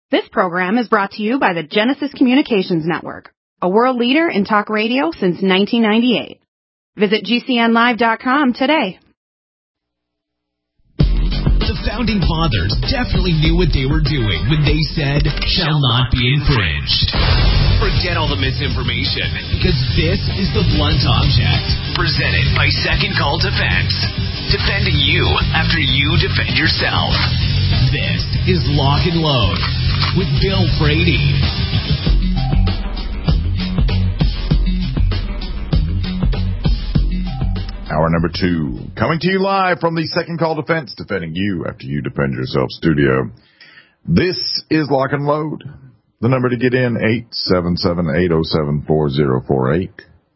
This program is brought to you by the Genesis Communications Network, a world leader in talk radio since 1998. Visit GCNlive.com today. The Founding Fathers definitely knew what they were doing when they said, shall not be infringed. Forget all the misinformation, because this is The Blunt Object, presented by Second Call Defense. Defending you after you defend yourself. This is Lock and Load with Bill Brady. Hour number 2, coming to you live from the Second Call Defense, defending you after you defend yourself studio. This is Lock and Load. The number to get in, 877-807-4048.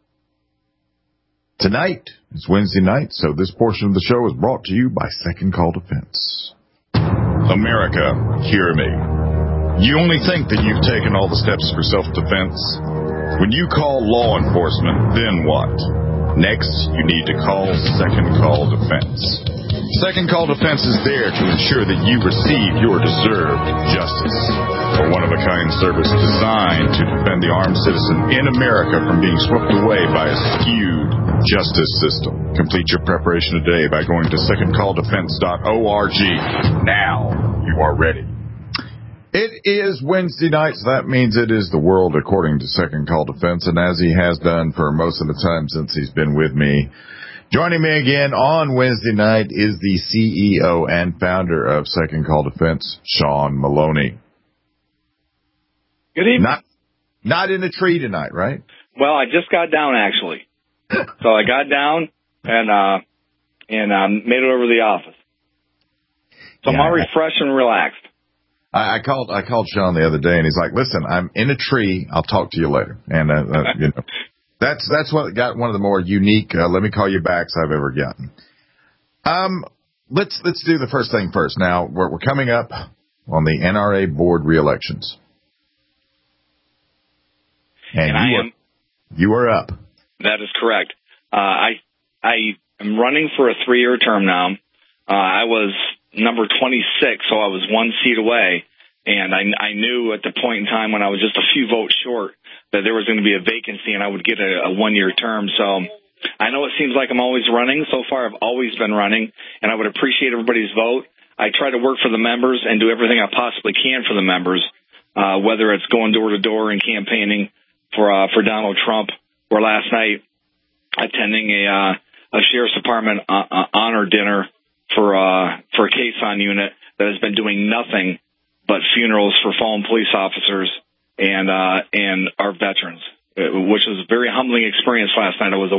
Tonight, it's Wednesday night, so this portion of the show is brought to you by Second Call Defense. America, hear me. You only think that you've taken all the steps for self-defense. When you call law enforcement, then what? Next, you need to call Second Call Defense. Second Call Defense is there to ensure that you receive your deserved justice. A one-of-a-kind service designed to defend the armed citizen in America from being swept away by a skewed justice system. Complete your preparation today by going to secondcalldefense.org. Now you are ready. It is Wednesday night, so that means it is the world according to Second Call Defense, and as he has done for most of the time since he's been with me, joining me again on Wednesday night is the CEO and founder of Second Call Defense, Sean Maloney. Good evening. Not in a tree tonight, right? Well, I just got down, actually. So I got down and made it over to the office. So I'm all refreshed and relaxed. I called Sean the other day, and he's like, "Listen, I'm in a tree. I'll talk to you later." And you know, that's what got one of the more unique "let me call you backs" I've ever gotten. Let's do the first thing first. Now we're coming up on the NRA board re-elections, and you are up. That is correct. I am running for a 3-year term now. I was number 26, so I was one seat away, and I knew at the point in time when I was just a few votes short that there was going to be a vacancy and I would get a 1-year term. So I know it seems like I'm always running. So far, I've always been running, and I would appreciate everybody's vote. I try to work for the members and do everything I possibly can for the members, whether it's going door to door and campaigning for Donald Trump, or last night attending a sheriff's department honor dinner for a caisson unit that has been doing nothing but funerals for fallen police officers and our veterans, which was a very humbling experience last night. I was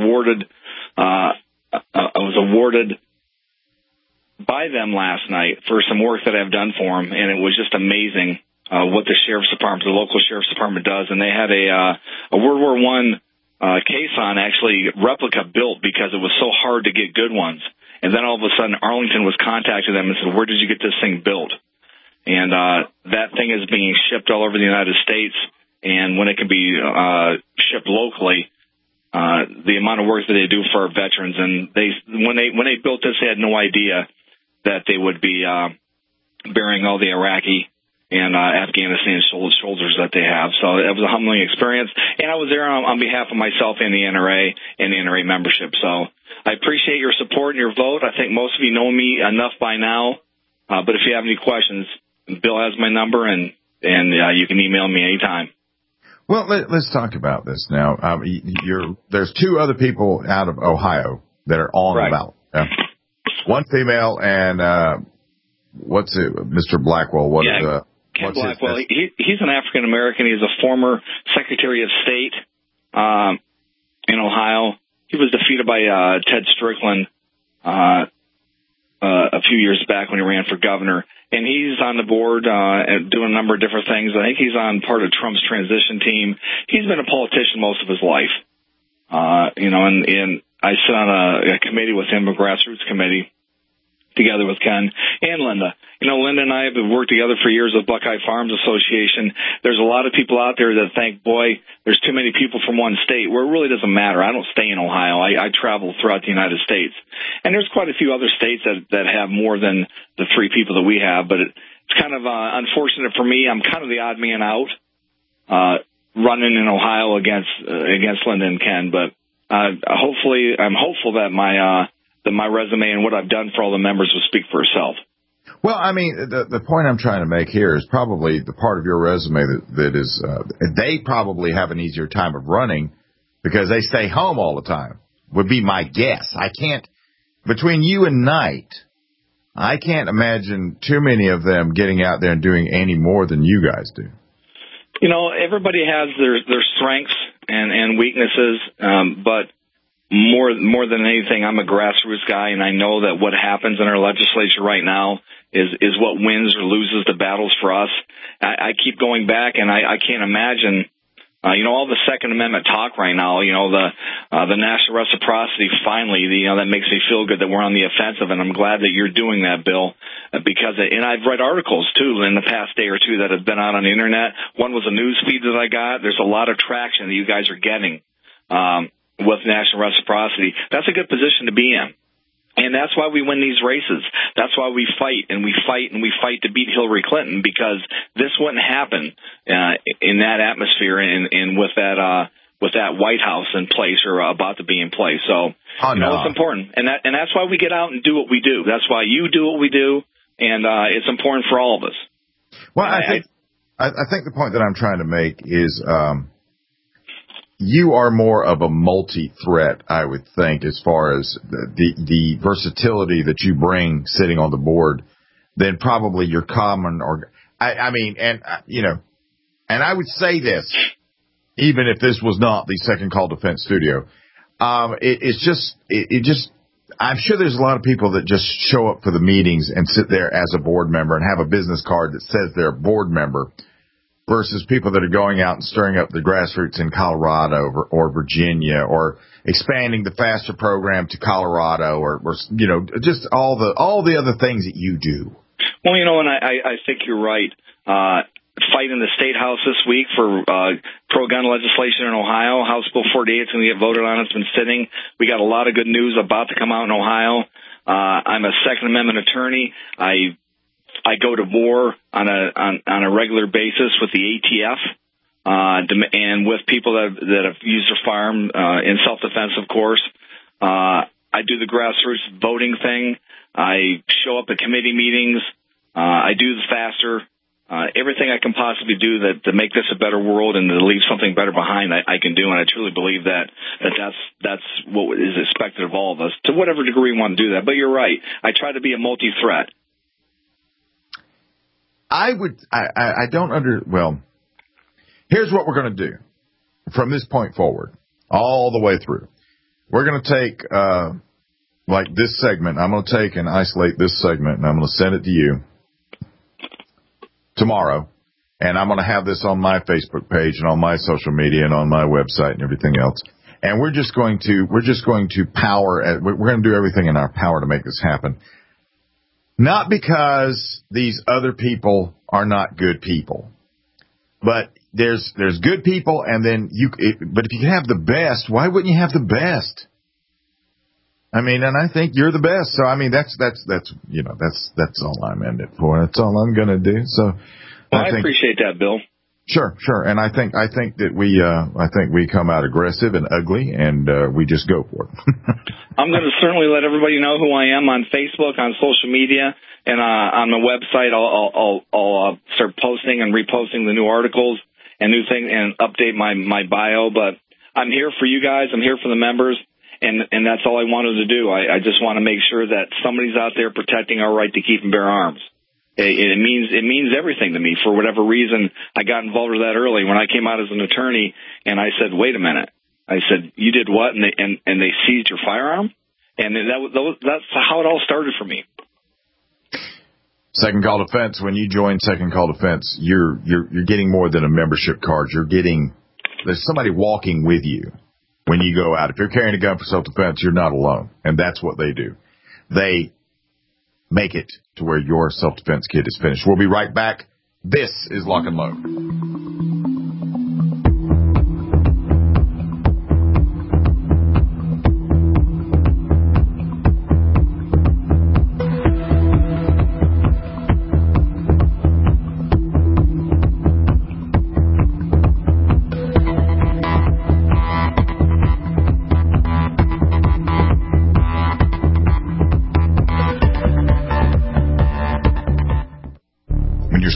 awarded by them last night for some work that I've done for them, and it was just amazing what the local sheriff's department does. And they had a World War I caisson, actually replica, built because it was so hard to get good ones. And then all of a sudden, Arlington was contacting them and said, "Where did you get this thing built?" And that thing is being shipped all over the United States. And when it can be shipped locally, the amount of work that they do for our veterans, and when they built this, they had no idea that they would be bearing all the Iraqi and Afghanistan soldiers that they have. So it was a humbling experience. And I was there on behalf of myself and the NRA and the NRA membership. So I appreciate your support and your vote. I think most of you know me enough by now. But if you have any questions, Bill has my number, and you can email me anytime. Well, let's talk about this now. There's 2 other people out of Ohio that are on the ballot. Yeah? One female and Mr. Blackwell. Ken Blackwell. He's an African American. He's a former Secretary of State in Ohio. He was defeated by Ted Strickland a few years back when he ran for governor. And he's on the board and doing a number of different things. I think he's on part of Trump's transition team. He's been a politician most of his life. And I sit on a committee with him, a grassroots committee, together with Ken and Linda. Linda and I have worked together for years with Buckeye Farms Association. There's a lot of people out there that think, boy, there's too many people from one state, where it really doesn't matter. I don't stay in Ohio. I travel throughout the United States. And there's quite a few other states that have more than the 3 people that we have. But it's kind of unfortunate for me. I'm kind of the odd man out running in Ohio against Linda and Ken, but I'm hopeful that my resume and what I've done for all the members will speak for itself. Well, I mean, the point I'm trying to make here is probably the part of your resume that is they probably have an easier time of running because they stay home all the time, would be my guess. I can't, between you and Knight, I can't imagine too many of them getting out there and doing any more than you guys do. You know, everybody has their strengths and weaknesses, but more than anything, I'm a grassroots guy, and I know that what happens in our legislature right now is what wins or loses the battles for us. I keep going back, and I can't imagine, all the Second Amendment talk right now, the national reciprocity, finally, that makes me feel good that we're on the offensive, and I'm glad that you're doing that, Bill, because, and I've read articles, too, in the past day or two that have been out on the Internet. One was a news feed that I got. There's a lot of traction that you guys are getting with national reciprocity. That's a good position to be in. And that's why we win these races. That's why we fight, and we fight, and we fight to beat Hillary Clinton, because this wouldn't happen in that atmosphere and with that White House in place or about to be in place. So, it's important. And that's why we get out and do what we do. That's why you do what we do, and it's important for all of us. Well, I think the point that I'm trying to make is you are more of a multi-threat, I would think, as far as the versatility that you bring sitting on the board than probably your common and I would say this, even if this was not the Second Call Defense studio, I'm sure there's a lot of people that just show up for the meetings and sit there as a board member and have a business card that says they're a board member, versus people that are going out and stirring up the grassroots in Colorado or Virginia, or expanding the FASTER program to Colorado, or just all the other things that you do. Well, and I think you're right. Fight in the State House this week for pro-gun legislation in Ohio. House Bill 48 is going to get voted on. It's been sitting. We got a lot of good news about to come out in Ohio. I'm a Second Amendment attorney. I go to war on a regular basis with the ATF and with people that have used their firearm in self-defense, of course. I do the grassroots voting thing. I show up at committee meetings. I do the FASTER. Everything I can possibly do to make this a better world and to leave something better behind, I can do, and I truly believe that's what is expected of all of us, to whatever degree we want to do that. But you're right. I try to be a multi-threat. Here's what we're going to do from this point forward, all the way through. We're going to take, like this segment, I'm going to take and isolate this segment, and I'm going to send it to you tomorrow, and I'm going to have this on my Facebook page and on my social media and on my website and everything else. And we're just going to we're going to do everything in our power to make this happen. Not because these other people are not good people, but there's good people, and then but if you can have the best, why wouldn't you have the best? I mean, and I think you're the best. So I mean, that's all I'm in it for. That's all I'm going to do. So I appreciate that, Bill. Sure. And I think that we come out aggressive and ugly, and we just go for it. I'm going to certainly let everybody know who I am on Facebook, on social media, and on the website. I'll start posting and reposting the new articles and new things and update my bio. But I'm here for you guys. I'm here for the members, and that's all I wanted to do. I just want to make sure that somebody's out there protecting our right to keep and bear arms. It means everything to me. For whatever reason, I got involved with that early when I came out as an attorney, and I said, "Wait a minute." I said, "You did what?" And they seized your firearm, and that's how it all started for me. Second Call Defense. When you join Second Call Defense, you're getting more than a membership card. There's somebody walking with you when you go out. If you're carrying a gun for self-defense, you're not alone, and that's what they do. They make it to where your self-defense kit is finished. We'll be right back. This is Lock and Load.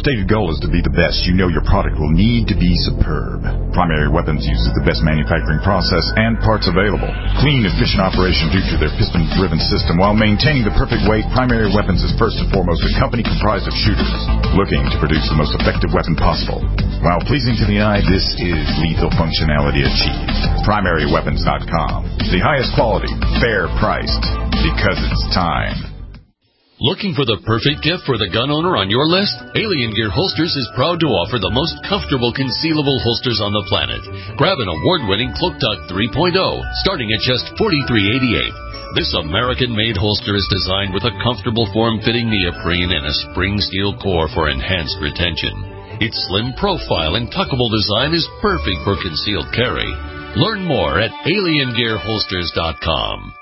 stated goal is to be the best, you know your product will need to be superb. Primary Weapons uses the best manufacturing process and parts available. Clean, efficient operation due to their piston-driven system. While maintaining the perfect weight, Primary Weapons is first and foremost a company comprised of shooters looking to produce the most effective weapon possible. While pleasing to the eye, this is lethal functionality achieved. PrimaryWeapons.com. The highest quality, fair priced, because it's time. Looking for the perfect gift for the gun owner on your list? Alien Gear Holsters is proud to offer the most comfortable concealable holsters on the planet. Grab an award-winning Cloak Tuck 3.0, starting at just $43.88. This American-made holster is designed with a comfortable form-fitting neoprene and a spring steel core for enhanced retention. Its slim profile and tuckable design is perfect for concealed carry. Learn more at aliengearholsters.com.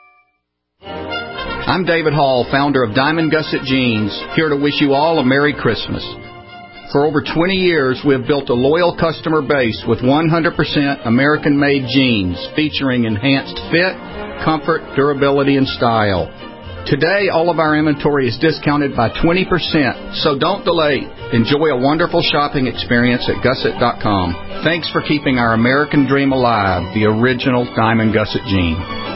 I'm David Hall, founder of Diamond Gusset Jeans, here to wish you all a Merry Christmas. For over 20 years, we have built a loyal customer base with 100% American-made jeans featuring enhanced fit, comfort, durability, and style. Today, all of our inventory is discounted by 20%, so don't delay. Enjoy a wonderful shopping experience at Gusset.com. Thanks for keeping our American dream alive, the original Diamond Gusset Jean.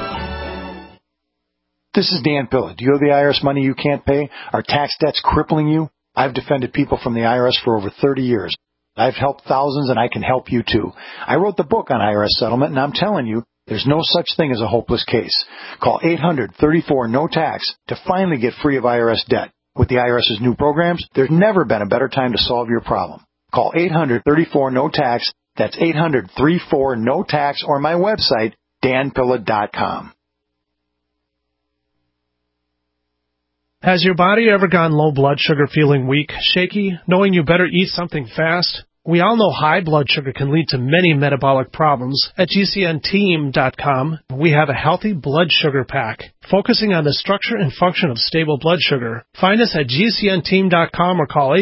This is Dan Pilla. Do you owe the IRS money you can't pay? Are tax debts crippling you? I've defended people from the IRS for over 30 years. I've helped thousands, and I can help you too. I wrote the book on IRS settlement, and I'm telling you, there's no such thing as a hopeless case. Call 800-34-NO-TAX to finally get free of IRS debt. With the IRS's new programs, there's never been a better time to solve your problem. Call 800-34-NO-TAX. That's 800-34-NO-TAX, or my website, danpilla.com. Has your body ever gone low blood sugar, feeling weak, shaky, knowing you better eat something fast? We all know high blood sugar can lead to many metabolic problems. At GCNteam.com, we have a healthy blood sugar pack, focusing on the structure and function of stable blood sugar. Find us at GCNteam.com or call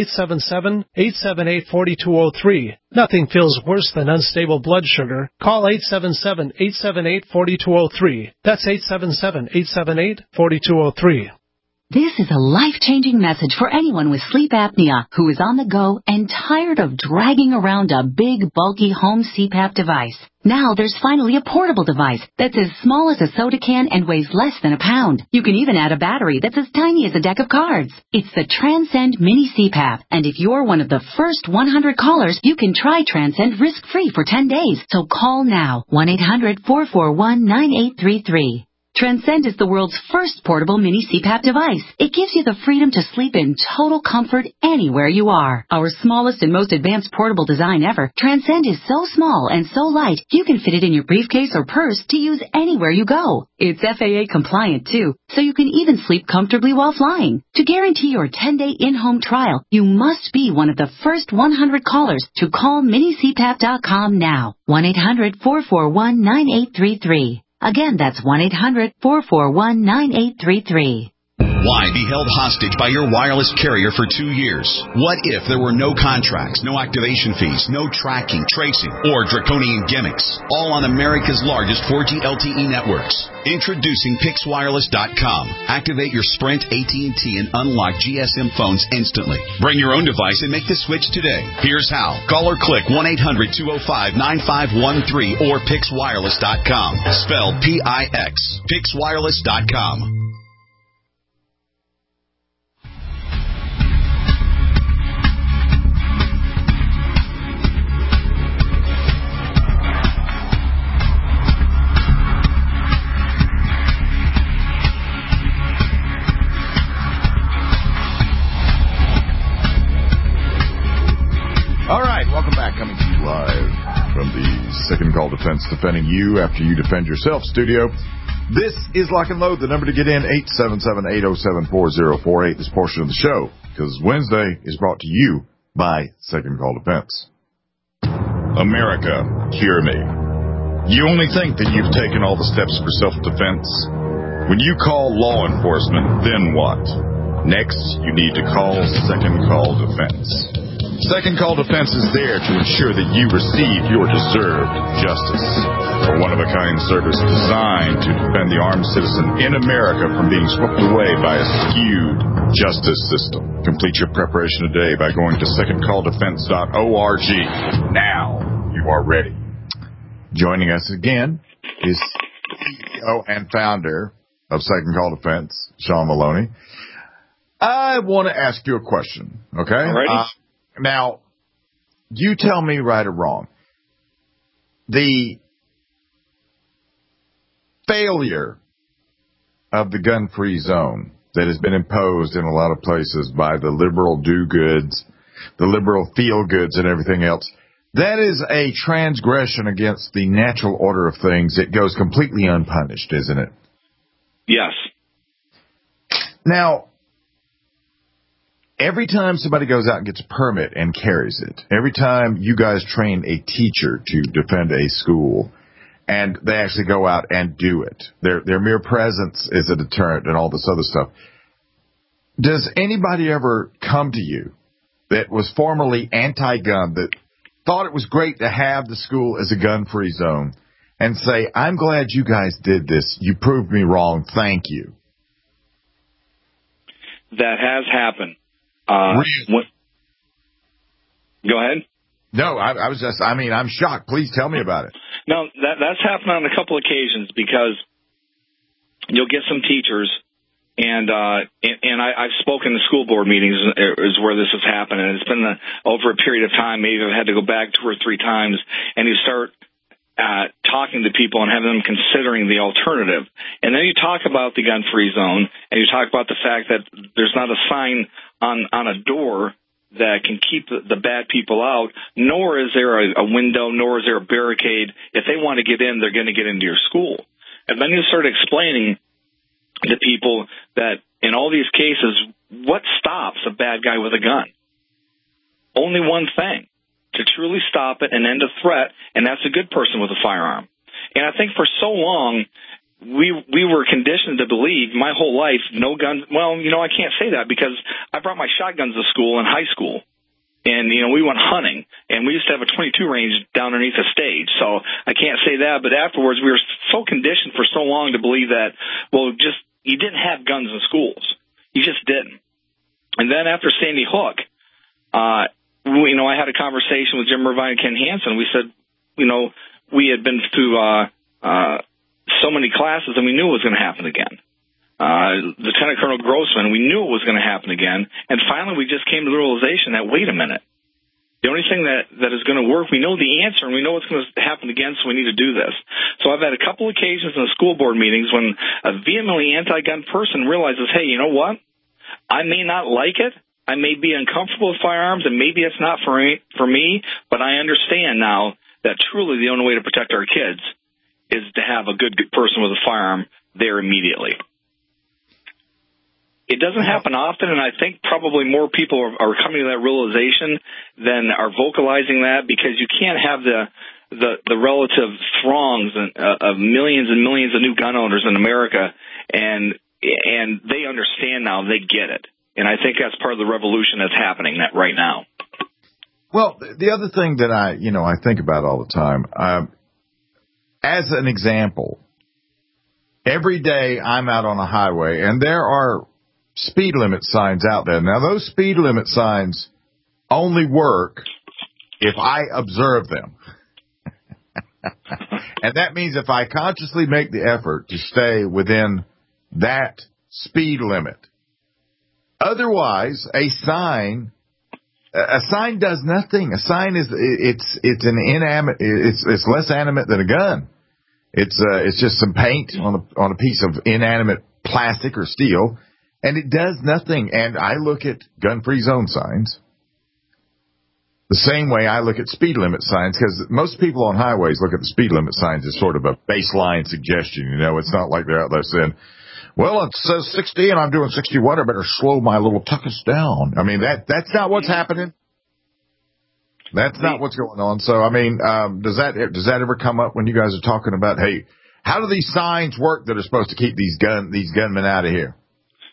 877-878-4203. Nothing feels worse than unstable blood sugar. Call 877-878-4203. That's 877-878-4203. This is a life-changing message for anyone with sleep apnea who is on the go and tired of dragging around a big, bulky home CPAP device. Now there's finally a portable device that's as small as a soda can and weighs less than a pound. You can even add a battery that's as tiny as a deck of cards. It's the Transcend Mini CPAP, and if you're one of the first 100 callers, you can try Transcend risk-free for 10 days. So call now, 1-800-441-9833. Transcend is the world's first portable mini CPAP device. It gives you the freedom to sleep in total comfort anywhere you are. Our smallest and most advanced portable design ever, Transcend is so small and so light, you can fit it in your briefcase or purse to use anywhere you go. It's FAA compliant too, so you can even sleep comfortably while flying. To guarantee your 10-day in-home trial, you must be one of the first 100 callers to call minicpap.com now. 1-800-441-9833. Again, that's 1-800-441-9833. Why be held hostage by your wireless carrier for 2 years? What if there were no contracts, no activation fees, no tracking, tracing, or draconian gimmicks? All on America's largest 4G LTE networks. Introducing PixWireless.com. Activate your Sprint, AT&T, and unlock GSM phones instantly. Bring your own device and make the switch today. Here's how. Call or click 1-800-205-9513 or PixWireless.com. Spelled P-I-X. PixWireless.com. All right, welcome back. Coming to you live from the Second Call Defense, defending you after you defend yourself studio. This is Lock and Load. The number to get in, 877-807-4048. This portion of the show, because Wednesday is brought to you by Second Call Defense. America, hear me. You only think that you've taken all the steps for self-defense. When you call law enforcement, then what? Next, you need to call Second Call Defense. Second Call Defense is there to ensure that you receive your deserved justice. A one-of-a-kind service designed to defend the armed citizen in America from being swept away by a skewed justice system. Complete your preparation today by going to secondcalldefense.org. Now you are ready. Joining us again is CEO and founder of Second Call Defense, Sean Maloney. I want to ask you a question, okay? Alrighty. Now, you tell me right or wrong. The failure of the gun-free zone that has been imposed in a lot of places by the liberal do-goods, the liberal feel-goods and everything else, that is a transgression against the natural order of things. It goes completely unpunished, isn't it? Yes. Now, every time somebody goes out and gets a permit and carries it, every time you guys train a teacher to defend a school, and they actually go out and do it, their mere presence is a deterrent and all this other stuff. Does anybody ever come to you that was formerly anti-gun, that thought it was great to have the school as a gun-free zone, and say, I'm glad you guys did this. You proved me wrong. Thank you. That has happened. Really? Go ahead. No, I'm shocked. Please tell me about it. No, that's happened on a couple occasions, because you'll get some teachers, and I've spoken to school board meetings is where this has happened, and it's been over a period of time. Maybe I've had to go back 2 or 3 times, and you start talking to people and having them considering the alternative. And then you talk about the gun-free zone, and you talk about the fact that there's not a sign on a door that can keep the bad people out, nor is there a window, nor is there a barricade. If they want to get in, they're going to get into your school. And then you start explaining to people that in all these cases, what stops a bad guy with a gun? Only one thing: to truly stop it and end a threat, and that's a good person with a firearm. And I think for so long, we were conditioned to believe my whole life, no guns. Well, I can't say that, because I brought my shotguns to school in high school. And, we went hunting, and we used to have a .22 range down underneath the stage. So I can't say that, but afterwards we were so conditioned for so long to believe that, you didn't have guns in schools. You just didn't. And then after Sandy Hook, I had a conversation with Jim Irvine and Ken Hansen. We said, we had been through so many classes, and we knew it was going to happen again. Lieutenant Colonel Grossman, we knew it was going to happen again. And finally, we just came to the realization that, wait a minute, the only thing that is going to work, we know the answer, and we know what's going to happen again, so we need to do this. So I've had a couple occasions in the school board meetings when a vehemently anti-gun person realizes, hey, you know what? I may not like it. I may be uncomfortable with firearms, and maybe it's not for me, but I understand now that truly the only way to protect our kids is to have a good person with a firearm there immediately. It doesn't happen often, and I think probably more people are coming to that realization than are vocalizing that, because you can't have the relative throngs of millions and millions of new gun owners in America, and they understand now, they get it. And I think that's part of the revolution that's happening right now. Well, the other thing that I think about all the time, as an example, every day I'm out on a highway, and there are speed limit signs out there. Now, those speed limit signs only work if I observe them. And that means if I consciously make the effort to stay within that speed limit. Otherwise, a sign does nothing. A sign it's less animate than a gun. It's just some paint on a piece of inanimate plastic or steel, and it does nothing. And I look at gun-free zone signs the same way I look at speed limit signs, because most people on highways look at the speed limit signs as sort of a baseline suggestion. It's not like they're out there saying, well, it says 60 and I'm doing 61. I better slow my little tuchus down. I mean, that's not what's happening. That's not what's going on. So, I mean, does that ever come up when you guys are talking about, hey, how do these signs work that are supposed to keep these gunmen out of here?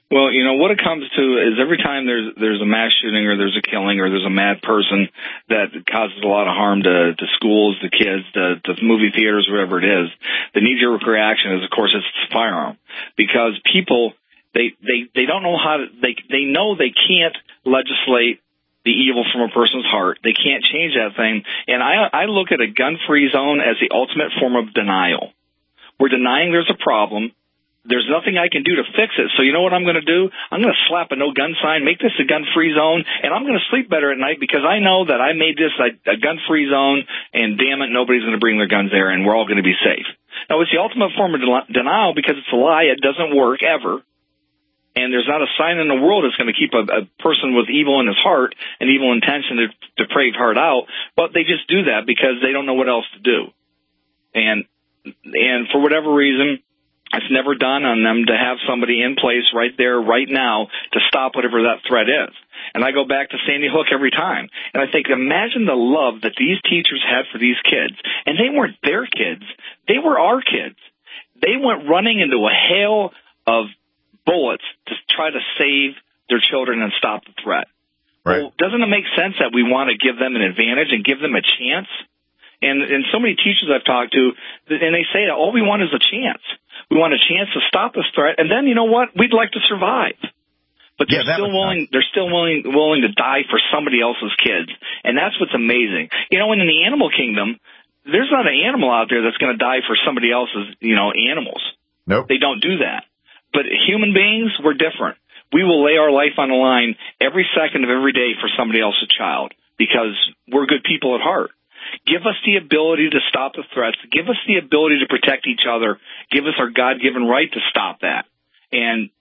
Well, what it comes to is every time there's a mass shooting or there's a killing or there's a mad person that causes a lot of harm to schools, to kids, to movie theaters, whatever it is, the knee-jerk reaction is, of course, it's a firearm. Because people, they don't know how to, they know they can't legislate the evil from a person's heart. They can't change that thing. And I look at a gun-free zone as the ultimate form of denial. We're denying there's a problem. There's nothing I can do to fix it. So you know what I'm going to do? I'm going to slap a no-gun sign, make this a gun-free zone, and I'm going to sleep better at night because I know that I made this a gun-free zone, and damn it, nobody's going to bring their guns there, and we're all going to be safe. Now, it's the ultimate form of denial because it's a lie. It doesn't work ever. And there's not a sign in the world that's going to keep a person with evil in his heart and evil intention, depraved heart out, but they just do that because they don't know what else to do. And for whatever reason, it's never done on them to have somebody in place right there, right now, to stop whatever that threat is. And I go back to Sandy Hook every time. And I think, imagine the love that these teachers had for these kids. And they weren't their kids. They were our kids. They went running into a hail of bullets to try to save their children and stop the threat. Right. Well, doesn't it make sense that we want to give them an advantage and give them a chance? And so many teachers I've talked to, and they say that all we want is a chance. We want a chance to stop this threat, and then you know what? We'd like to survive. But they're still willing. They're still willing to die for somebody else's kids, and that's what's amazing. In the animal kingdom, there's not an animal out there that's going to die for somebody else's, animals. Nope. They don't do that. But human beings, we're different. We will lay our life on the line every second of every day for somebody else's child because we're good people at heart. Give us the ability to stop the threats. Give us the ability to protect each other. Give us our God-given right to stop that. And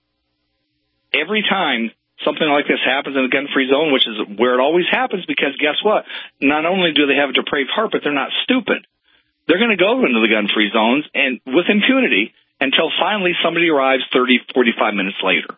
every time something like this happens in a gun-free zone, which is where it always happens, because guess what? Not only do they have a depraved heart, but they're not stupid. They're going to go into the gun-free zones and with impunity until finally somebody arrives 30, 45 minutes later.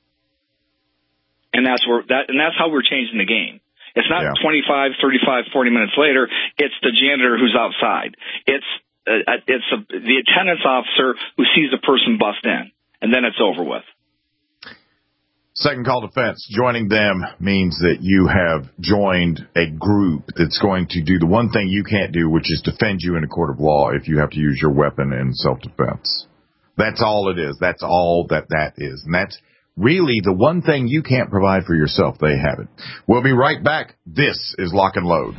And that's how we're changing the game. It's not 25, 35, 40 minutes later. It's the janitor who's outside. It's the attendance officer who sees a person bust in, and then it's over with. Second Call Defense. Joining them means that you have joined a group that's going to do the one thing you can't do, which is defend you in a court of law if you have to use your weapon in self-defense. That's all it is. That's all that is. And that's really the one thing you can't provide for yourself. They have it. We'll be right back. This is Lock and Load.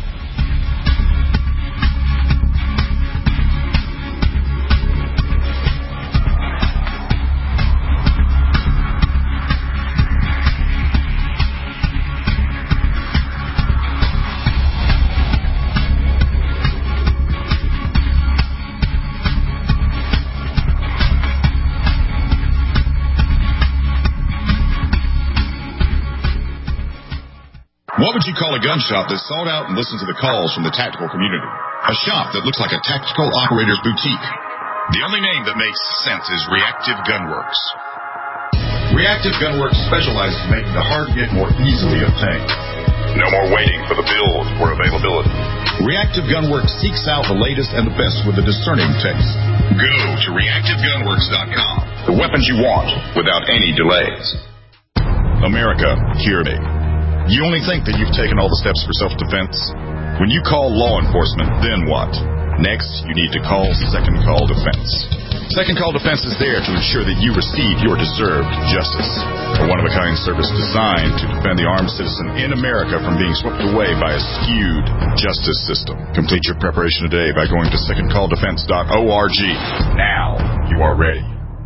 What would you call a gun shop that sought out and listened to the calls from the tactical community? A shop that looks like a tactical operator's boutique. The only name that makes sense is Reactive Gunworks. Reactive Gunworks specializes in making the hard-to-get more easily obtained. No more waiting for the build or availability. Reactive Gunworks seeks out the latest and the best with a discerning taste. Go to reactivegunworks.com. The weapons you want without any delays. America, hear me. You only think that you've taken all the steps for self-defense? When you call law enforcement, then what? Next, you need to call Second Call Defense. Second Call Defense is there to ensure that you receive your deserved justice. A one-of-a-kind service designed to defend the armed citizen in America from being swept away by a skewed justice system. Complete your preparation today by going to secondcalldefense.org. Now you are ready.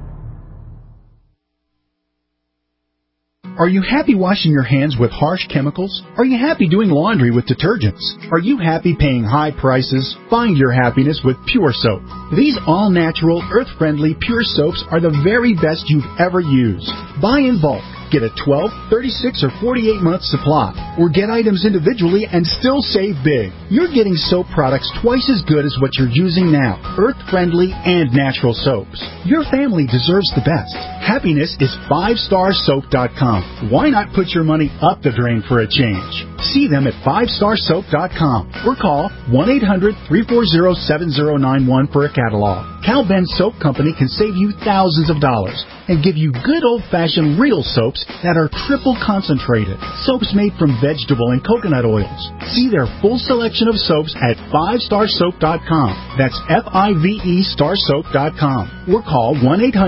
Are you happy washing your hands with harsh chemicals? Are you happy doing laundry with detergents? Are you happy paying high prices? Find your happiness with Pure Soap. These all-natural, earth-friendly Pure Soaps are the very best you've ever used. Buy in bulk. Get a 12, 36, or 48-month supply. Or get items individually and still save big. You're getting soap products twice as good as what you're using now. Earth-friendly and natural soaps. Your family deserves the best. Happiness is 5starsoap.com. Why not put your money up the drain for a change? See them at 5starsoap.com or call 1-800-340-7091 for a catalog. Cal Ben Soap Company can save you thousands of dollars and give you good old-fashioned real soaps that are triple concentrated. Soaps made from vegetable and coconut oils. See their full selection of soaps at 5starsoap.com. That's FIVE starsoap.com. Or call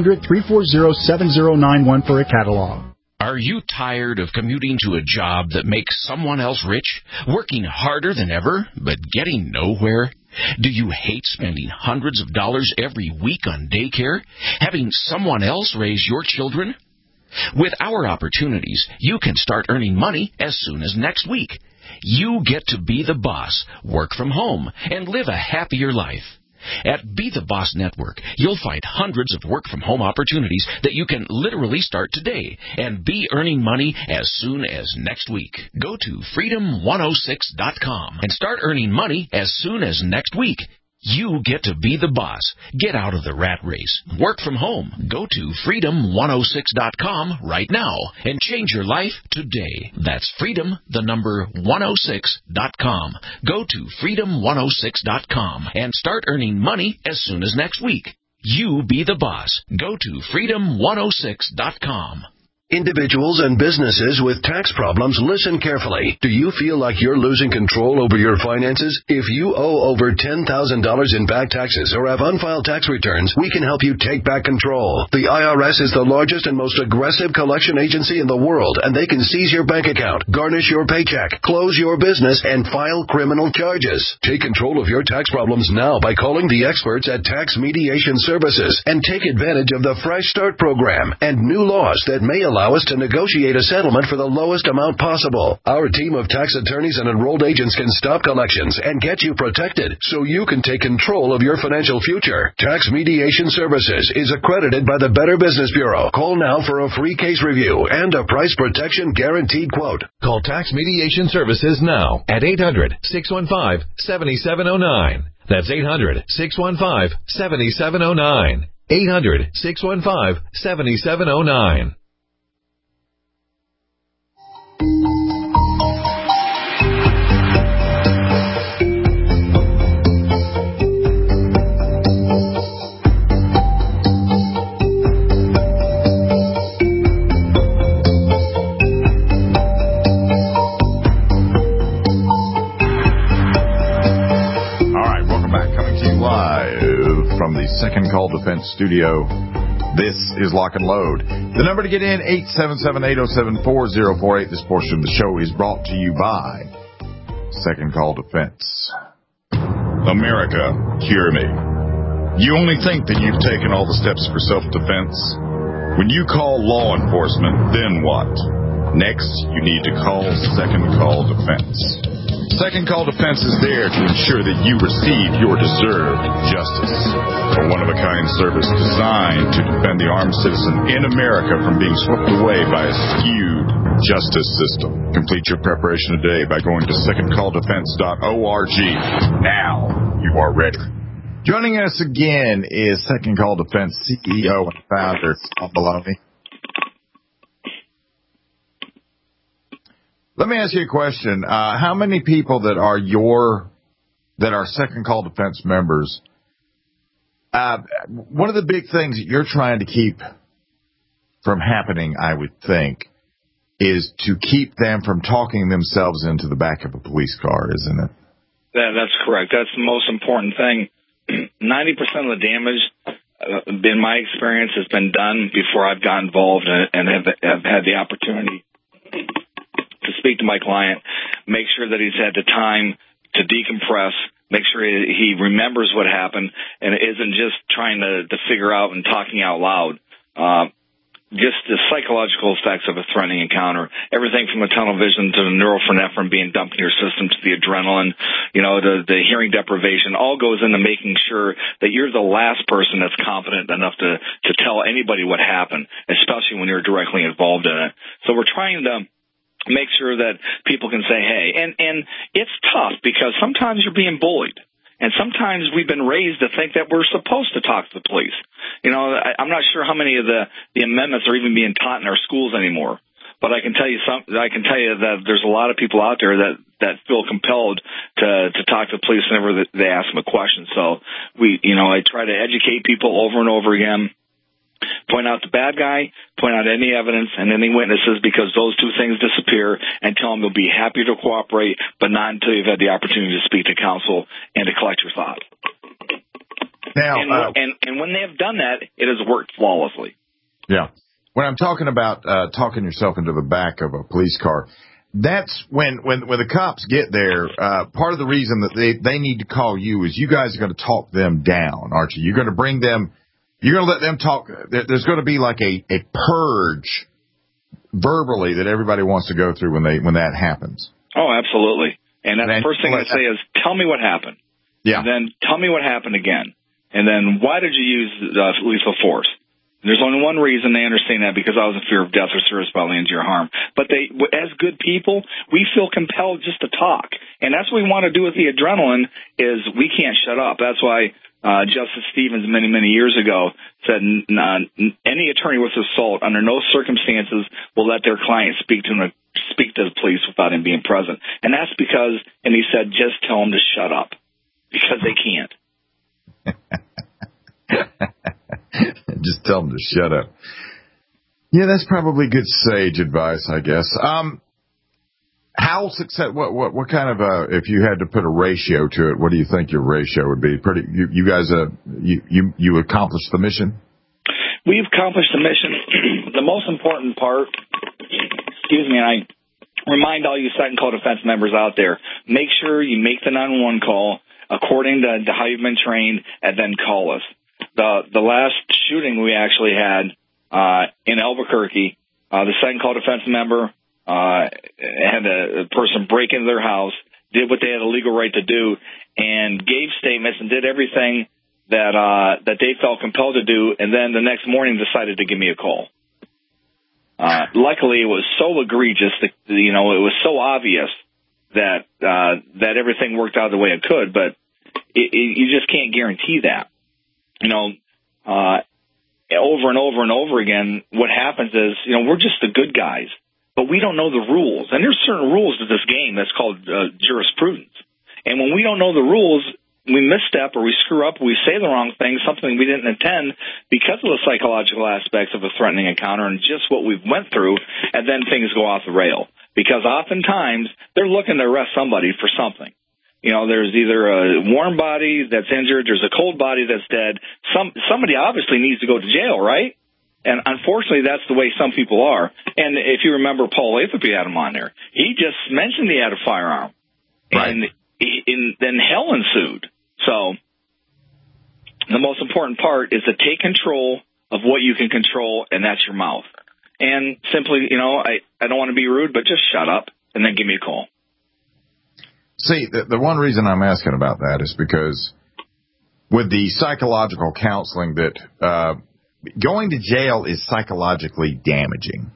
1-800-340-7091 for a catalog. Are you tired of commuting to a job that makes someone else rich, working harder than ever, but getting nowhere? Do you hate spending hundreds of dollars every week on daycare, having someone else raise your children? With our opportunities, you can start earning money as soon as next week. You get to be the boss, work from home, and live a happier life. At Be the Boss Network, you'll find hundreds of work-from-home opportunities that you can literally start today and be earning money as soon as next week. Go to freedom106.com and start earning money as soon as next week. You get to be the boss. Get out of the rat race. Work from home. Go to freedom106.com right now and change your life today. That's freedom106.com. Go to freedom106.com and start earning money as soon as next week. You be the boss. Go to freedom106.com. Individuals and businesses with tax problems, listen carefully. Do you feel like you're losing control over your finances? If you owe over $10,000 in back taxes or have unfiled tax returns, we can help you take back control. The IRS is the largest and most aggressive collection agency in the world, and they can seize your bank account, garnish your paycheck, close your business, and file criminal charges. Take control of your tax problems now by calling the experts at Tax Mediation Services and take advantage of the Fresh Start program and new laws that may allow us to negotiate a settlement for the lowest amount possible. Our team of tax attorneys and enrolled agents can stop collections and get you protected so you can take control of your financial future. Tax Mediation Services is accredited by the Better Business Bureau. Call now for a free case review and a price protection guaranteed quote. Call Tax Mediation Services now at 800-615-7709. That's 800-615-7709. 800-615-7709. From the Second Call Defense Studio, this is Lock and Load. The number to get in, 877-807-4048. This portion of the show is brought to you by Second Call Defense. America, hear me. You only think that you've taken all the steps for self-defense. When you call law enforcement, then what? Next, you need to call Second Call Defense. Second Call Defense is there to ensure that you receive your deserved justice. A one-of-a-kind service designed to defend the armed citizen in America from being swept away by a skewed justice system. Complete your preparation today by going to secondcalldefense.org. Now you are ready. Joining us again is Second Call Defense CEO and founder, Tom Maloney. Let me ask you a question. How many people that are Second Call Defense members, one of the big things that you're trying to keep from happening, I would think, is to keep them from talking themselves into the back of a police car, isn't it? That's correct. That's the most important thing. 90% of the damage, in my experience, has been done before I've got involved and have had the opportunity to speak to my client, make sure that he's had the time to decompress, make sure he remembers what happened and isn't just trying to figure out and talking out loud. Just the psychological effects of a threatening encounter, everything from the tunnel vision to the norepinephrine being dumped in your system to the adrenaline, the hearing deprivation, all goes into making sure that you're the last person that's confident enough to tell anybody what happened, especially when you're directly involved in it. So we're trying to make sure that people can say, hey, and it's tough because sometimes you're being bullied. And sometimes we've been raised to think that we're supposed to talk to the police. I'm not sure how many of the amendments are even being taught in our schools anymore. But I can tell you that there's a lot of people out there that feel compelled to talk talk to the police whenever they ask them a question. So I try to educate people over and over again, point out the bad guy, point out any evidence and any witnesses, because those two things disappear, and tell them they'll be happy to cooperate, but not until you've had the opportunity to speak to counsel and to collect your thoughts. Now, and when they have done that, it has worked flawlessly. Yeah. When I'm talking about talking yourself into the back of a police car, that's when the cops get there. Part of the reason that they need to call you is you guys are going to talk them down, aren't you? You're going to bring them. You're going to let them talk. There's going to be like a purge verbally that everybody wants to go through when that happers. Oh, absolutely. And the first thing I say is, tell me what happened. Yeah. And then tell me what happened again. And then why did you use lethal force? There's only one reason they understand that, because I was in fear of death or serious bodily injury or harm. But as good people, we feel compelled just to talk. And that's what we want to do with the adrenaline, is we can't shut up. That's why Justice Stevens many, many years ago said any attorney with assault under no circumstances will let their client speak to the police without him being present. And that's because, and he said, just tell them to shut up, because they can't. Just tell them to shut up. Yeah, that's probably good sage advice, I guess. How success? What kind of if you had to put a ratio to it, what do you think your ratio would be? You guys you accomplished the mission? We've accomplished the mission. The most important part, excuse me, and I remind all you second call defense members out there, make sure you make the 911 call according to how you've been trained, and then call us. The last shooting we actually had in Albuquerque, the second call defense member had a person break into their house, did what they had a legal right to do, and gave statements and did everything that they felt compelled to do, and then the next morning decided to give me a call. Luckily, it was so egregious that it was so obvious that everything worked out the way it could, but you just can't guarantee that. Over and over and over again, what happens is, we're just the good guys, but we don't know the rules. And there's certain rules to this game that's called jurisprudence. And when we don't know the rules, we misstep or we screw up, or we say the wrong thing, something we didn't intend, because of the psychological aspects of a threatening encounter and just what we've went through, and then things go off the rail. Because oftentimes, they're looking to arrest somebody for something. There's either a warm body that's injured, there's a cold body that's dead. Somebody obviously needs to go to jail, right? And unfortunately, that's the way some people are. And if you remember, Paul Lathrop had him on there. He just mentioned he had a firearm. Right. And then hell ensued. So the most important part is to take control of what you can control, and that's your mouth. And simply, I don't want to be rude, but just shut up and then give me a call. See, the one reason I'm asking about that is because with the psychological counseling that going to jail is psychologically damaging.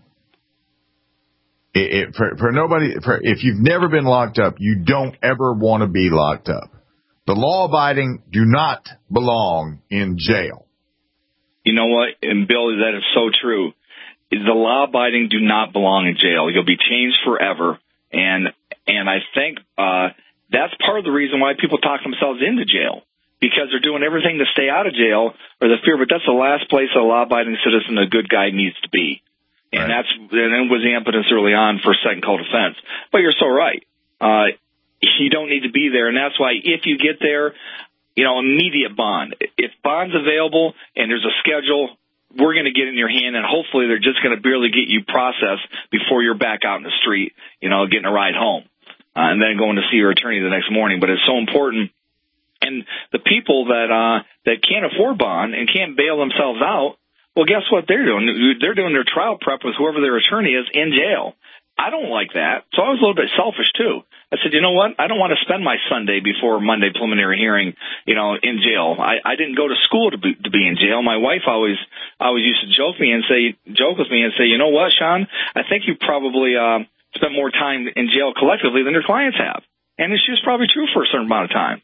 If you've never been locked up, you don't ever want to be locked up. The law-abiding do not belong in jail. You know what? And Bill, that is so true. The law-abiding do not belong in jail. You'll be changed forever. And I think that's part of the reason why people talk themselves into jail, because they're doing everything to stay out of jail, or the fear. But that's the last place a law-abiding citizen, a good guy, needs to be. And right. And it was the impetus early on for second call defense. But you're so right. You don't need to be there, and that's why if you get there, immediate bond. If bond's available and there's a schedule, we're going to get in your hand, and hopefully they're just going to barely get you processed before you're back out in the street, getting a ride home, and then going to see your attorney the next morning. But it's so important. And the people that can't afford bond and can't bail themselves out, well, guess what they're doing? They're doing their trial prep with whoever their attorney is in jail. I don't like that. So I was a little bit selfish, too. I said, you know what? I don't want to spend my Sunday before Monday preliminary hearing, in jail. I didn't go to school to be in jail. My wife always used to joke with me and say, you know what, Sean? I think you probably spent more time in jail collectively than your clients have. And it's just probably true for a certain amount of time.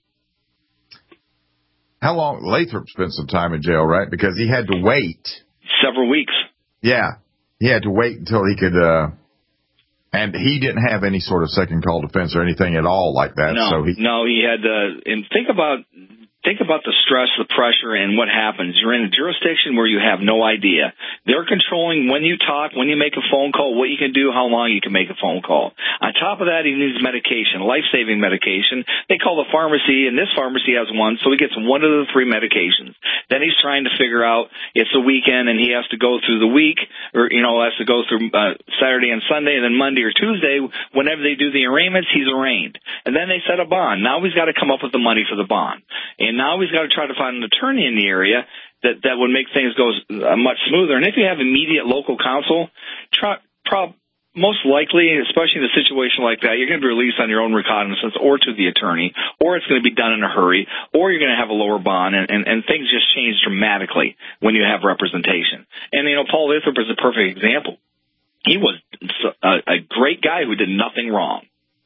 How long? Lathrop spent some time in jail, right? Because he had to wait. Several weeks. Yeah. He had to wait until he could And he didn't have any sort of second call defense or anything at all like that. No, he had to. And think about the stress, the pressure, and what happens. You're in a jurisdiction where you have no idea. They're controlling when you talk, when you make a phone call, what you can do, how long you can make a phone call. On top of that, he needs medication, life-saving medication. They call the pharmacy, and this pharmacy has one, so he gets one of the 3 medications. Then he's trying to figure out it's the weekend, and he has to go through the week, or, has to go through Saturday and Sunday, and then Monday or Tuesday, whenever they do the arraignments, he's arraigned. And then they set a bond. Now he's got to come up with the money for the bond. And now he's got to try to find an attorney in the area that would make things go much smoother. And if you have immediate local counsel, most likely, especially in a situation like that, you're going to be released on your own recognizance or to the attorney, or it's going to be done in a hurry, or you're going to have a lower bond, and things just change dramatically when you have representation. And, Paul Lathrop is a perfect example. He was a great guy who did nothing wrong.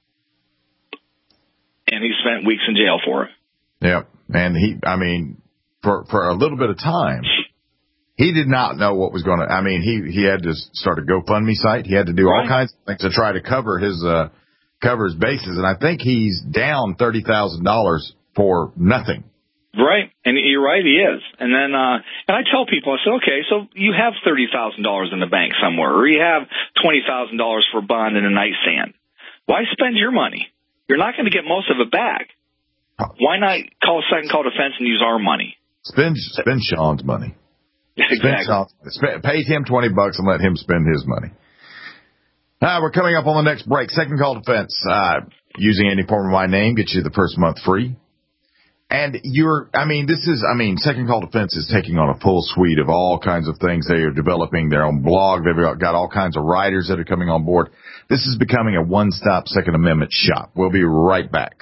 And he spent weeks in jail for it. Yep. And for a little bit of time, he did not know what was going to, he had to start a GoFundMe site. He had to do all kinds of things to try to cover his bases. And I think he's down $30,000 for nothing. Right. And you're right, he is. And then, and I tell people, I say, okay, so you have $30,000 in the bank somewhere, or you have $20,000 for a bond in a nightstand. Why spend your money? You're not going to get most of it back. Why not call a second call defense and use our money? Spend Sean's money. Exactly. Pay him $20 and let him spend his money. We're coming up on the next break. Second call defense, using any form of my name gets you the first month free. And second call defense is taking on a full suite of all kinds of things. They are developing their own blog. They've got all kinds of writers that are coming on board. This is becoming a one-stop Second Amendment shop. We'll be right back.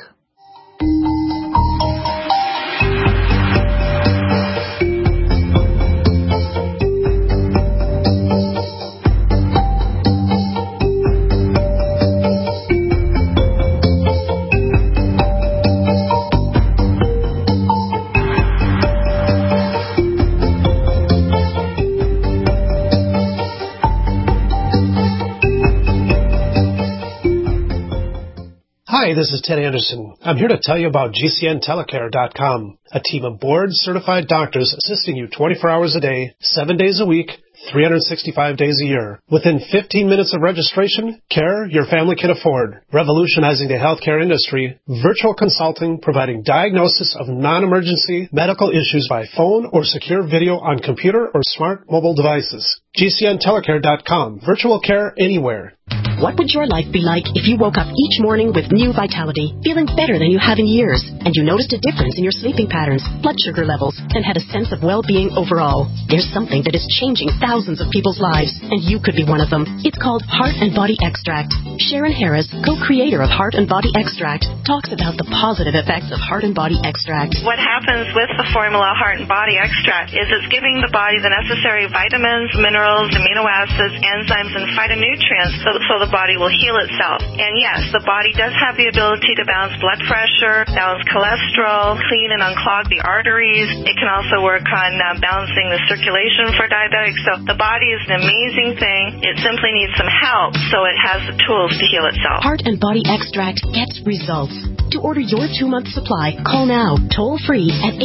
Hi, this is Ted Anderson. I'm here to tell you about GCNtelecare.com, a team of board-certified doctors assisting you 24 hours a day, 7 days a week, 365 days a year. Within 15 minutes of registration, care your family can afford. Revolutionizing the healthcare industry, virtual consulting providing diagnosis of non-emergency medical issues by phone or secure video on computer or smart mobile devices. GCNtelecare.com. Virtual care anywhere. What would your life be like if you woke up each morning with new vitality, feeling better than you have in years, and you noticed a difference in your sleeping patterns, blood sugar levels, and had a sense of well-being overall? There's something that is changing thousands of people's lives, and you could be one of them. It's called Heart and Body Extract. Sharon Harris, co-creator of Heart and Body Extract, talks about the positive effects of Heart and Body Extract. What happens with the formula Heart and Body Extract is it's giving the body the necessary vitamins, minerals, amino acids, enzymes, and phytonutrients so the body will heal itself. And yes, the body does have the ability to balance blood pressure, balance cholesterol, clean and unclog the arteries. It can also work on balancing the circulation for diabetics. So the body is an amazing thing. It simply needs some help so it has the tools to heal itself. Heart and Body Extract gets results. To order your 2-month supply, call now, toll free at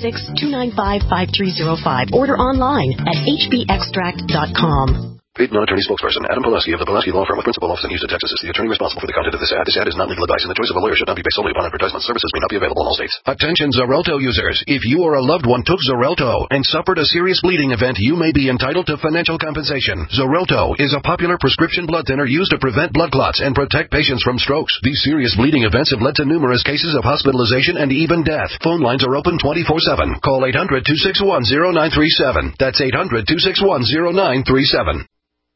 866-295-5305. Order online at hbextract.com. Paid non-attorney spokesperson Adam Pulaski of the Pulaski Law Firm with principal office in Houston, Texas is the attorney responsible for the content of this ad. This ad is not legal advice, and the choice of a lawyer should not be based solely upon advertisement. Services may not be available in all states. Attention Xarelto users. If you or a loved one took Xarelto and suffered a serious bleeding event, you may be entitled to financial compensation. Xarelto is a popular prescription blood thinner used to prevent blood clots and protect patients from strokes. These serious bleeding events have led to numerous cases of hospitalization and even death. Phone lines are open 24/7. Call 800-261-0937. That's 800-261-0937.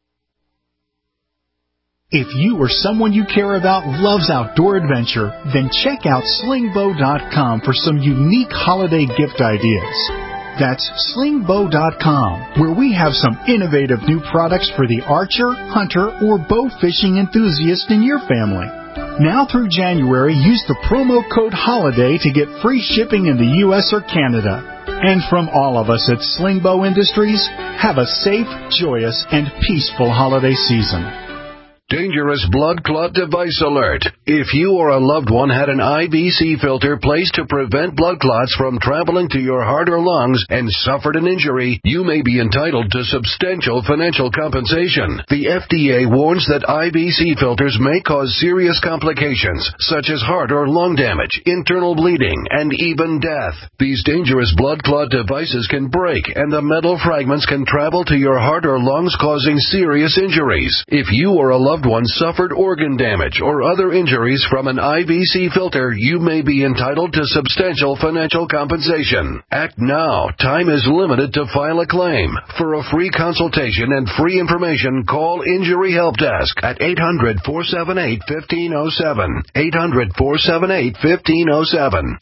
If you or someone you care about loves outdoor adventure, then check out slingbow.com for some unique holiday gift ideas. That's slingbow.com, where we have some innovative new products for the archer, hunter, or bow fishing enthusiast in your family. Now through January, use the promo code HOLIDAY to get free shipping in the U.S. or Canada. And from all of us at Slingbow Industries, have a safe, joyous, and peaceful holiday season. Dangerous blood clot device alert. If you or a loved one had an IVC filter placed to prevent blood clots from traveling to your heart or lungs and suffered an injury, you may be entitled to substantial financial compensation. The FDA warns that IVC filters may cause serious complications, such as heart or lung damage, internal bleeding, and even death. These dangerous blood clot devices can break, and the metal fragments can travel to your heart or lungs, causing serious injuries. If you or a loved one suffered organ damage or other injuries from an IVC filter, you may be entitled to substantial financial compensation. Act now. Time is limited to file a claim. For a free consultation and free information, call Injury Help Desk at 800-478-1507. 800-478-1507.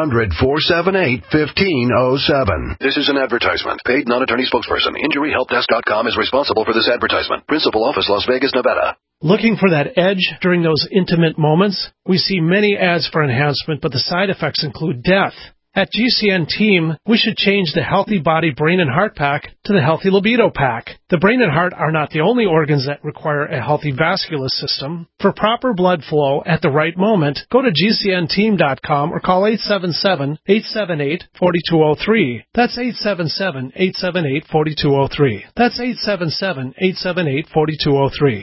800-478-1507. This is an advertisement. Paid non-attorney spokesperson. InjuryHelpDesk.com is responsible for this advertisement. Principal office, Las Vegas, Nevada. Looking for that edge during those intimate moments? We see many ads for enhancement, but the side effects include death. At GCN Team, we should change the Healthy Body Brain and Heart Pack to the Healthy Libido Pack. The brain and heart are not the only organs that require a healthy vascular system. For proper blood flow at the right moment, go to GCNteam.com or call 877-878-4203. That's 877-878-4203. That's 877-878-4203.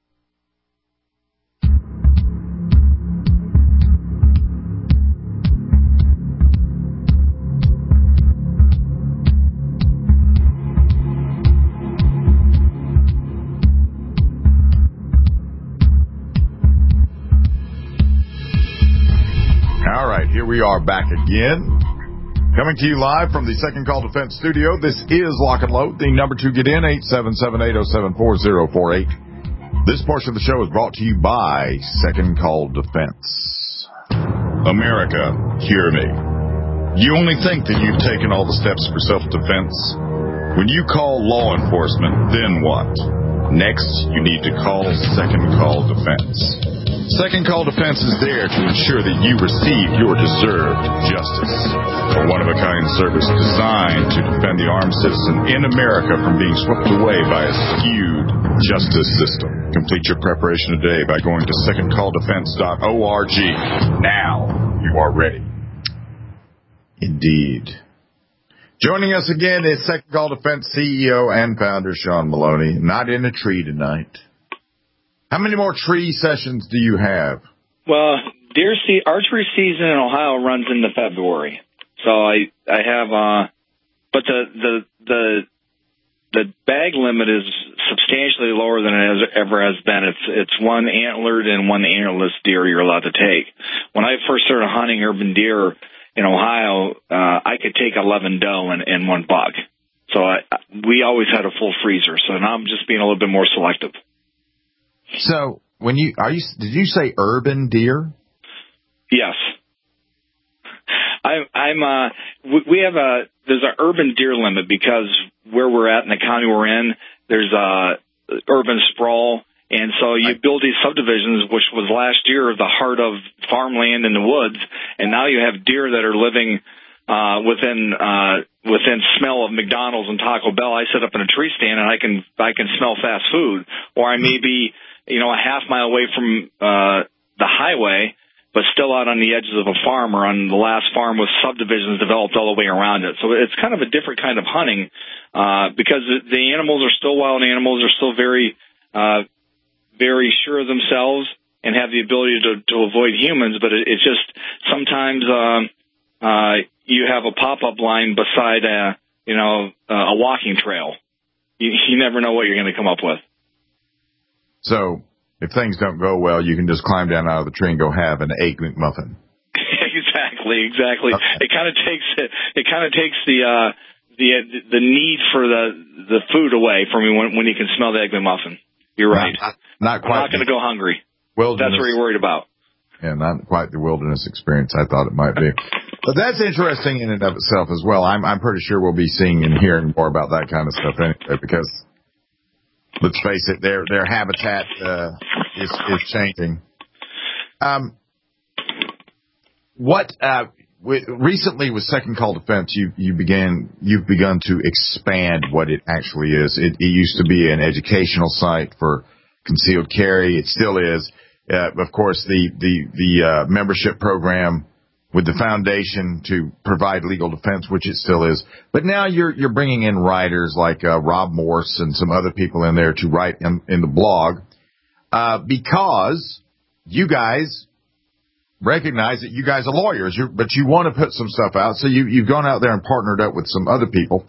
All right, here we are back again. Coming to you live from the Second Call Defense studio. This is Lock and Load. The number to get in, 877-807-4048. This portion of the show is brought to you by Second Call Defense. America, hear me. You only think that you've taken all the steps for self-defense. When you call law enforcement, then what? Next, you need to call Second Call Defense. Second Call Defense is there to ensure that you receive your deserved justice. A one-of-a-kind service designed to defend the armed citizen in America from being swept away by a skewed justice system. Complete your preparation today by going to secondcalldefense.org. Now you are ready. Indeed. Joining us again is Second Call Defense CEO and founder Sean Maloney. Not in a tree tonight. How many more tree sessions do you have? Well, archery season in Ohio runs into February, so I have. But the bag limit is substantially lower than it ever has been. It's one antlered and one antlerless deer you're allowed to take. When I first started hunting urban deer in Ohio, I could take 11 doe and one buck. So we always had a full freezer. So now I'm just being a little bit more selective. So did you say urban deer? Yes. There's an urban deer limit because where we're at in the county we're in, there's urban sprawl. And so you build these subdivisions, which was last year the heart of farmland in the woods. And now you have deer that are living within smell of McDonald's and Taco Bell. I sit up in a tree stand and I can smell fast food, or I may be a half mile away from the highway, but still out on the edges of a farm or on the last farm with subdivisions developed all the way around it. So it's kind of a different kind of hunting because the animals are still wild animals, are still very very sure of themselves and have the ability to avoid humans, but it's just sometimes you have a pop-up line beside a walking trail. You never know what you're going to come up with. So if things don't go well, you can just climb down out of the tree and go have an Egg McMuffin. Exactly. Okay. It kind of takes the need for the food away from you when you can smell the Egg McMuffin. You're right. Not quite. I'm not going to go hungry. That's what you're worried about. Yeah, not quite the wilderness experience I thought it might be. But that's interesting in and of itself as well. I'm pretty sure we'll be seeing and hearing more about that kind of stuff anyway, because let's face it, their habitat is changing. Recently with Second Call Defense, you've begun to expand what it actually is. It used to be an educational site for concealed carry. It still is. Of course, the membership program with the foundation to provide legal defense, which it still is. But now you're bringing in writers like Rob Morse and some other people in there to write in the blog because you guys recognize that you guys are lawyers, but you want to put some stuff out. So you've gone out there and partnered up with some other people.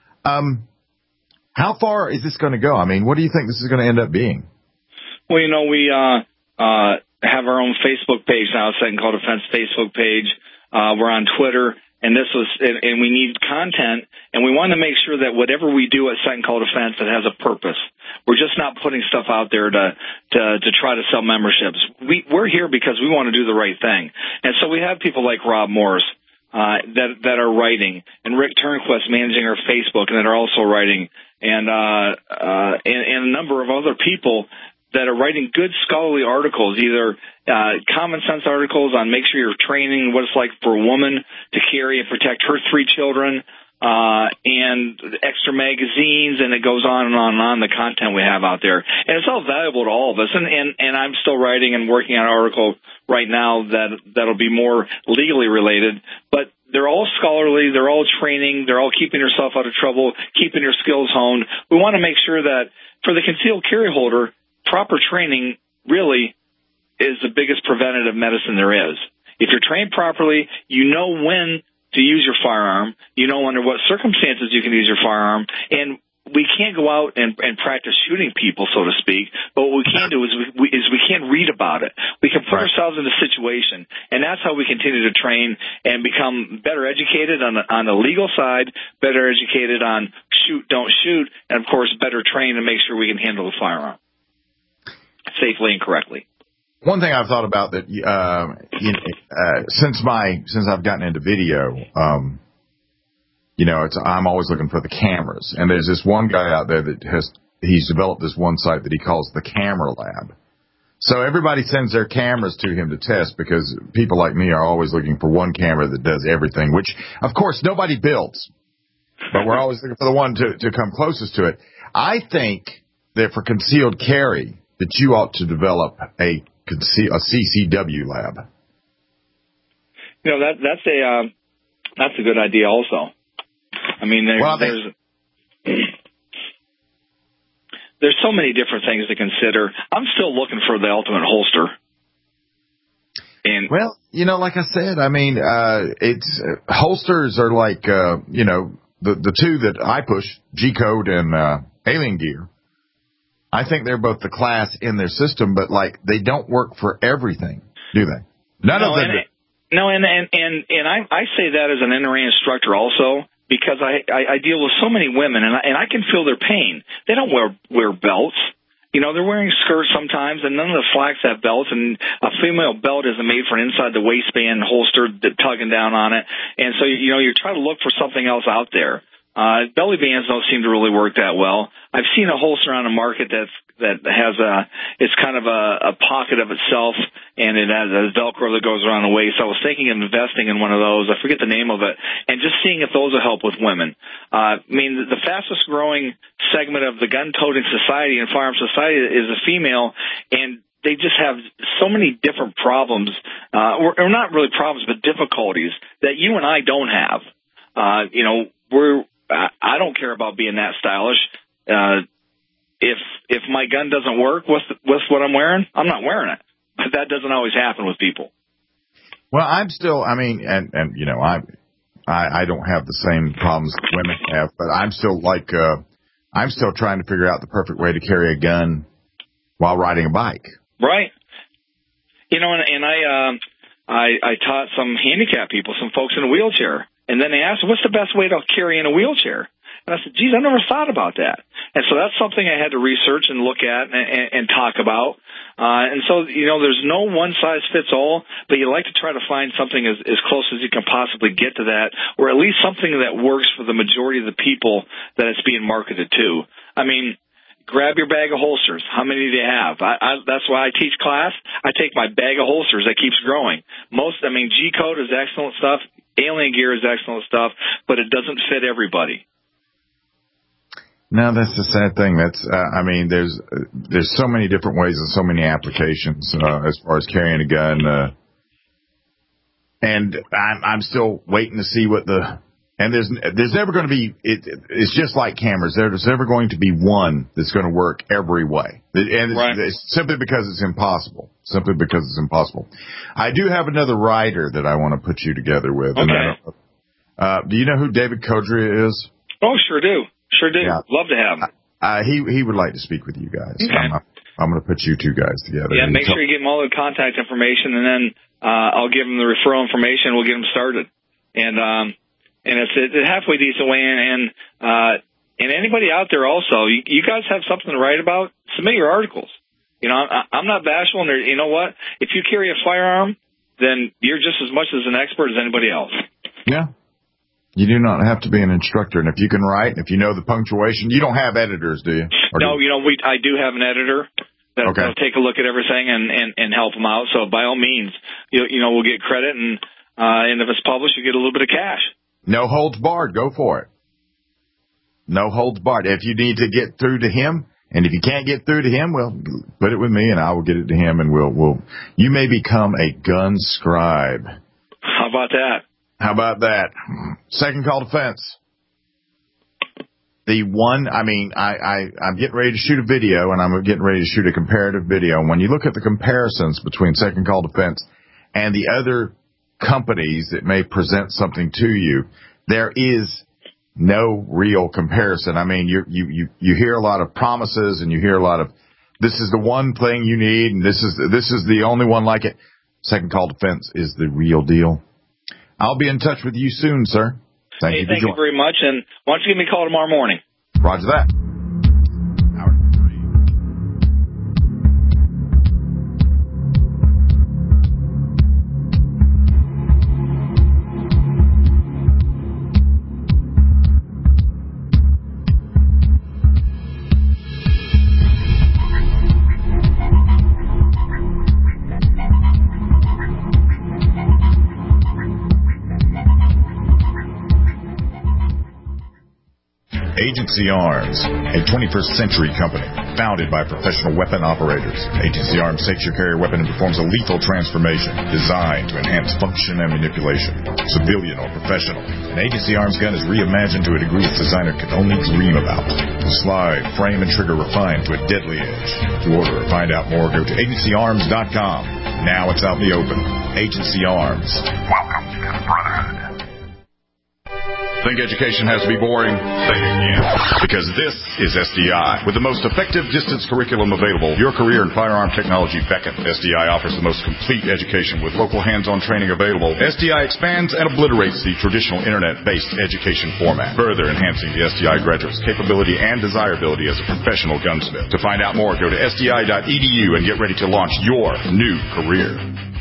How far is this going to go? I mean, what do you think this is going to end up being? Well, we have our own Facebook page now, Second Call Defense Facebook page. We're on Twitter, and and we need content, and we want to make sure that whatever we do at Second Call Defense, it has a purpose. We're just not putting stuff out there to try to sell memberships. We're here because we want to do the right thing, and so we have people like Rob Morse that are writing, and Rick Turnquist managing our Facebook, and that are also writing, and a number of other people that are writing good scholarly articles, either common sense articles on make sure you're training what it's like for a woman to carry and protect her 3 children, and extra magazines, and it goes on and on and on, the content we have out there. And it's all valuable to all of us. And I'm still writing and working on an article right now that'll be more legally related, but they're all scholarly, they're all training, they're all keeping yourself out of trouble, keeping your skills honed. We want to make sure that for the concealed carry holder, proper training really is the biggest preventative medicine there is. If you're trained properly, you know when to use your firearm, you know under what circumstances you can use your firearm, and we can't go out and practice shooting people, so to speak, but what we can do is we can't read about it. We can put ourselves in a situation, and that's how we continue to train and become better educated on the legal side, better educated on shoot, don't shoot, and, of course, better trained to make sure we can handle the firearm safely and correctly. One thing I've thought about that since I've gotten into video, I'm always looking for the cameras, and there's this one guy out there he's developed this one site that he calls the Camera Lab. So everybody sends their cameras to him to test because people like me are always looking for one camera that does everything, which of course nobody builds, but we're always looking for the one to come closest to it. I think that for concealed carry, that you ought to develop a CCW lab. That's a good idea also. I mean, there's so many different things to consider. I'm still looking for the ultimate holster. And well, like I said, I mean, holsters are like, the two that I push, G-Code and Alien Gear. I think they're both the class in their system, but they don't work for everything, do they? None of them. No, and I say that as an NRA instructor also, because I deal with so many women, and I can feel their pain. They don't wear belts. They're wearing skirts sometimes, and none of the slacks have belts, and a female belt isn't made for an inside the waistband holster tugging down on it. And so, you try to look for something else out there. Belly bands don't seem to really work that well. I've seen a holster on the market that has it's kind of a pocket of itself, and it has a Velcro that goes around the waist. I was thinking of investing in one of those. I forget the name of it, and just seeing if those will help with women. The fastest growing segment of the gun-toting society and firearm society is a female, and they just have so many different problems, or not really problems, but difficulties that you and I don't have. I don't care about being that stylish. If my gun doesn't work with what I'm wearing, I'm not wearing it. But that doesn't always happen with people. Well, I'm still, I don't have the same problems that women have, but I'm still trying to figure out the perfect way to carry a gun while riding a bike. Right. And I taught some handicapped people, some folks in a wheelchair. And then they asked, what's the best way to carry in a wheelchair? And I said, geez, I never thought about that. And so that's something I had to research and look at and talk about. And so, there's no one size fits all, but you like to try to find something as close as you can possibly get to that, or at least something that works for the majority of the people that it's being marketed to. I mean, grab your bag of holsters. How many do you have? That's why I teach class. I take my bag of holsters that keeps growing. G-Code is excellent stuff. Alien Gear is excellent stuff, but it doesn't fit everybody. No, that's the sad thing. That's, I mean, there's so many different ways and so many applications as far as carrying a gun. And I'm still waiting to see what and there's never going to be, it's just like cameras. There's never going to be one that's going to work every way. And it's simply because it's impossible. Simply because it's impossible. I do have another writer that I want to put you together with. Okay. And do you know who David Kodria is? Oh, sure do. Sure do. Yeah. Love to have him. He would like to speak with you guys. Okay. I'm going to put you two guys together. Yeah, make sure you give him all the contact information, and then I'll give him the referral information. We'll get him started. And it's a halfway decent way in. And anybody out there also, you guys have something to write about, submit your articles. You know, I'm not bashful, and you know what? If you carry a firearm, then you're just as much as an expert as anybody else. Yeah. You do not have to be an instructor, and if you can write, if you know the punctuation, you don't have editors, do you? No, I do have an editor that'll take a look at everything and help them out. So by all means, we'll get credit, and if it's published, you get a little bit of cash. No holds barred. Go for it. No holds barred. If you need to get through to him, and if you can't get through to him, well, put it with me, and I will get it to him, and you may become a gun scribe. How about that? How about that? Second Call Defense. I'm getting ready to shoot a video, and I'm getting ready to shoot a comparative video. And when you look at the comparisons between Second Call Defense and the other companies that may present something to you, there is no real comparison. I mean, you hear a lot of promises, and you hear a lot of, this is the one thing you need, and this is the only one like it. Second Call Defense is the real deal. I'll be in touch with you soon, sir. Thank you very much, and why don't you give me a call tomorrow morning? Roger that. Agency Arms, a 21st century company founded by professional weapon operators. Agency Arms takes your carrier weapon and performs a lethal transformation designed to enhance function and manipulation, civilian or professional. An Agency Arms gun is reimagined to a degree its designer could only dream about. The slide, frame, and trigger refined to a deadly edge. To order or find out more, go to agencyarms.com. Now it's out in the open. Agency Arms. Welcome to the Brotherhood. Think education has to be boring? Say it again. Because this is SDI. With the most effective distance curriculum available, your career in firearm technology beckons. SDI offers the most complete education with local hands-on training available. SDI expands and obliterates the traditional internet-based education format, further enhancing the SDI graduate's capability and desirability as a professional gunsmith. To find out more, go to sdi.edu and get ready to launch your new career.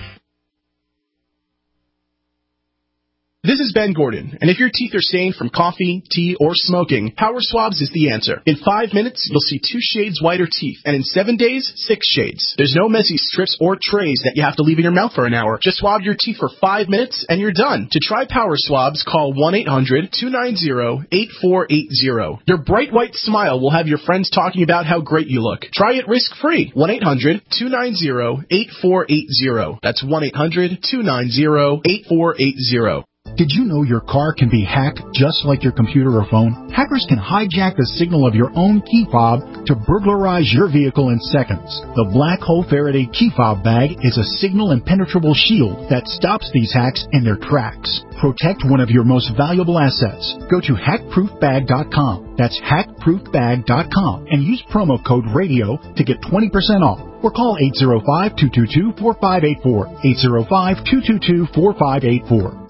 This is Ben Gordon, and if your teeth are stained from coffee, tea, or smoking, Power Swabs is the answer. In 5 minutes, you'll see 2 shades whiter teeth, and in 7 days, 6 shades. There's no messy strips or trays that you have to leave in your mouth for an hour. Just swab your teeth for 5 minutes, and you're done. To try Power Swabs, call 1-800-290-8480. Your bright white smile will have your friends talking about how great you look. Try it risk-free. 1-800-290-8480. That's 1-800-290-8480. Did you know your car can be hacked just like your computer or phone? Hackers can hijack the signal of your own key fob to burglarize your vehicle in seconds. The Black Hole Faraday key fob bag is a signal impenetrable shield that stops these hacks in their tracks. Protect one of your most valuable assets. Go to hackproofbag.com. That's hackproofbag.com and use promo code RADIO to get 20% off. Or call 805-222-4584. 805-222-4584.